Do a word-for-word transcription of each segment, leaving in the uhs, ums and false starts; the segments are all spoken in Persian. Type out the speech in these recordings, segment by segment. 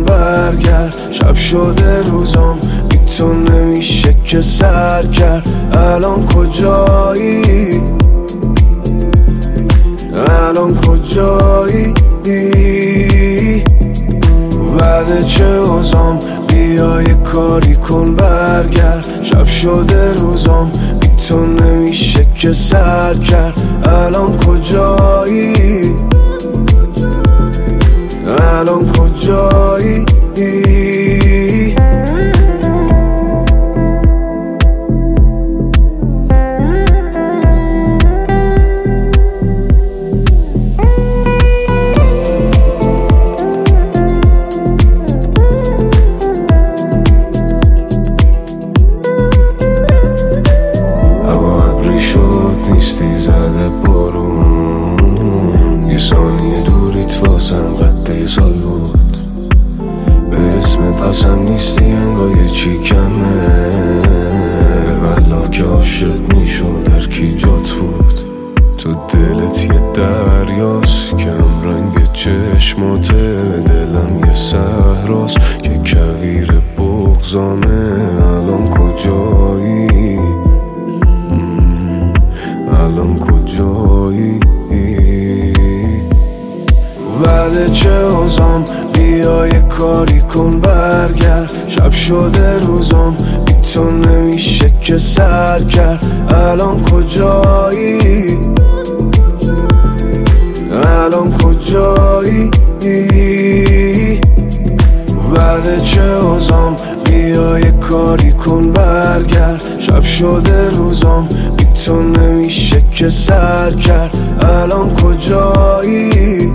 برگرد. شب شده روزام بی تو نمیشه که سر کرد. الان کجایی؟ الان کجایی؟ بعد چه اوزام بیا یه کاری کن برگرد. شب شده روزام بی تو نمیشه که سر کرد. الان کجایی؟ الان کجایی؟ نیستی زده بارون، یه ثانیه دوریت واسم قد سال بود. به اسمت قسم نیستی انگاه چی کمه، والله که عاشق میشد هر کی جات بود. تو دلت یه دریاست که هم رنگ چشمات، دلم یه صحراست که کویر بغضامه. الان کجایی؟ الان کجایی؟ بعد چه اوزام بیا یه کاری کن برگرد. شب شده روزام بی تو نمیشه که سر کرد. الان کجایی؟ الان کجایی؟ بعد چه اوزام بیا یه کاری کن برگرد. شب شده روزام بی تو نمیشه که سر کرد. الان کجایی؟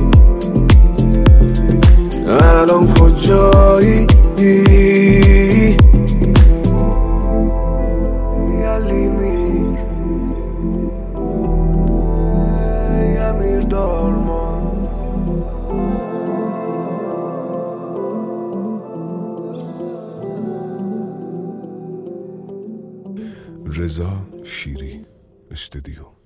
الان کجایی؟ یلیمی یمیر دارمان رضا شیری استودیو.